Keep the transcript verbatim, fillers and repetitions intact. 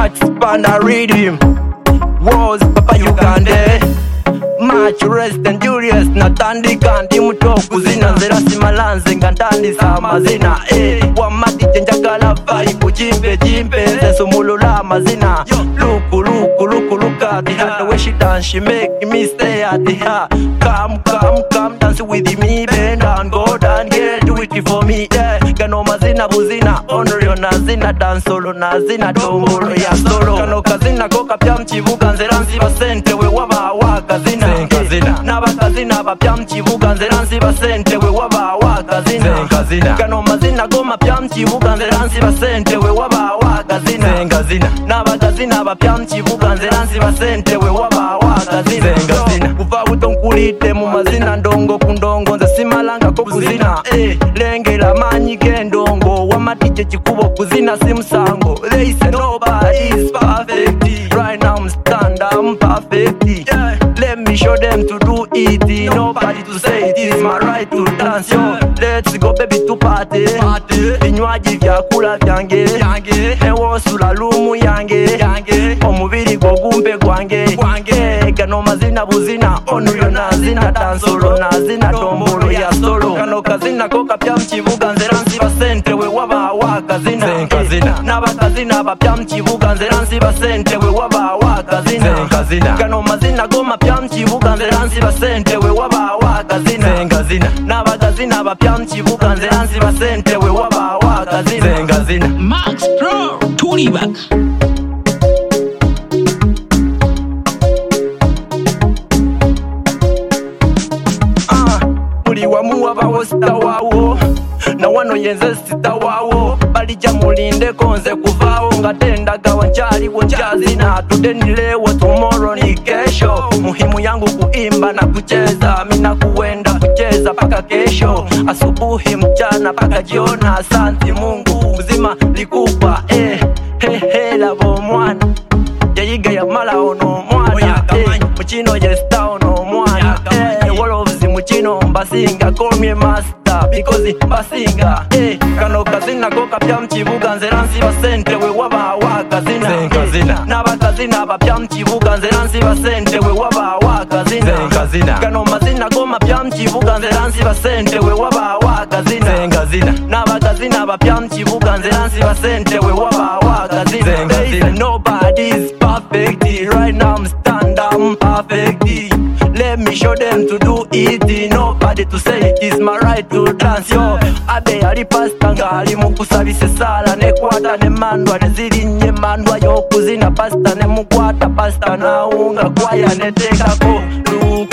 Max Panda Rhythm Wars Papa Uganda March Rest and Julius Natandi kandi mutoku zina nzera simalanze ngantandi samazina eh wamati chenjagala vibe jimbe jimbe sesumulula mazina luku luku luku luka the the way she dance she make me stay at the ha come come come dance with me bend and go down girl do it for me yeah kano mazina buzina honor yo nazina dance solo nazina dombolo ya solo kano kazina koka pya mchivuga nzera nsiba sente we waba wakazina n'abakazina bapya mkibuga nzera nsiba sente we waba wakazina kano mazina goma pya mkibuga nzera nsiba sente we waba wakazina n'abakazina bapya mkibuga nzera nsiba sente we waba wakazina kuva buto nkulite mu mazina ndongo ku ndongo nze simalanga ko kuzina eh lengera manyi kendongo wamatije kikubo kuzina simusango they say nobody is perfect right now I'm stand I'm perfect yeah. Let me show them to do it. Nobody to say it is my right to dance. Yo, let's go baby to party. Vinywaji vya kula vyange ewo sula lumu yange omubiri gwo gumbe gwange kano mazina buzina onu yo nazina dansolo nazina tombolo ya solo kano kazina koka pya mkibuga nzera nsiba sente we waba wakazina n'abakazina bapya mkibuga nzera nsiba sente we waba wakazina kano mazina goma pya mkibuga nzera nsiba sente we waba wakazina n'abakazina bapya mkibuga nzera nsiba sente we waba wakazina Max Pro twenty back. Wamuwa bawo sita wawo na wano yenze sita wawo balija mulinde konze kuvawo ngatendaga wanchali wanchazina tudenilewo tomorrow ni kesho muhimu yangu kuimba na kucheza mina kuenda kucheza paka kesho asubuhi mchana paka jiona asante Mungu mzima likupa eh he he lavo mwana yayiga ya mala ono mwana eh mchino yesta ono mwana eh wolovuzi mchino mbasinga call me master because mbasinga eh kano kazina koka pya mkibuga nzera nsiba sente we waba wakazina n'abakazina bapya mkibuga nzera nsiba sente we waba wakazina kano mazina goma pya mkibuga nzera nsiba sente we waba wakazina n'abakazina bapya mkibuga nzera nsiba sente we waba wakazina nobody is perfect right now I'm stand I'm perfect let me show them to do it nobody to say it is my right to dance yo abe ali pasta ngali mukusabise sala nekwata ne mandwa nezirinye mandwa yo kuzina pasta ne mukwata pasta na unga kwaya netekako